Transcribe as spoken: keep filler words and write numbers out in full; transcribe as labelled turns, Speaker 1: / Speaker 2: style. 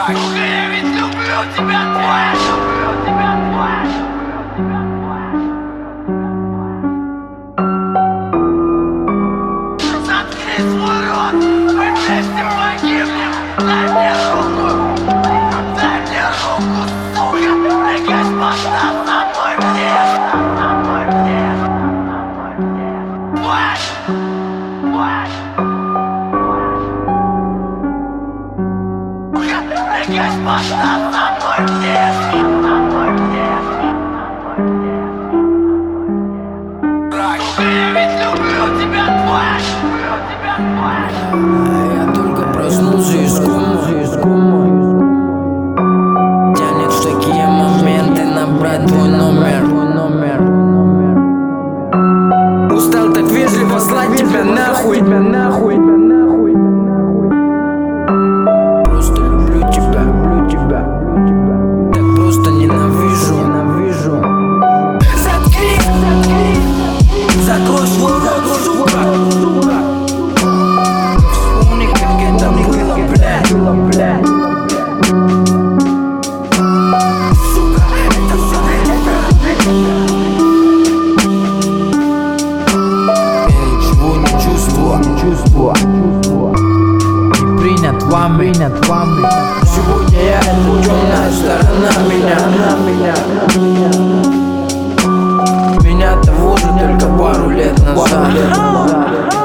Speaker 1: Сука, я ведь люблю тебя, твоя, люблю тебя, твоя, люблю тебя, твоя. Заткни свой рот, мы вместе погибнем. Дай мне руку, дай мне руку, сука. Прикажь поставь на мой вниз, на мой вниз, на мой вниз. Твоя, твоя. Прикажь поставь на мой вниз, на мой вниз, на мой вниз. Сука, я ведь люблю тебя, твоя, люблю тебя, твоя.
Speaker 2: Я только проснулся из комы. Тянет в такие моменты набрать твой номер. Устал так вежливо слать тебя нахуй. Просто люблю тебя, люблю тебя. Так просто ненавижу, ненавижу. Заткни, заткни, закрой свой рот, сука. Вспомни, как это было, блядь, было, блядь. Сука, это все это. Я ничего не чувствую, не чувствую. Не принят вами, принят вами. Сегодня я это темная сторона меня, меня. Меня того же только пару лет назад.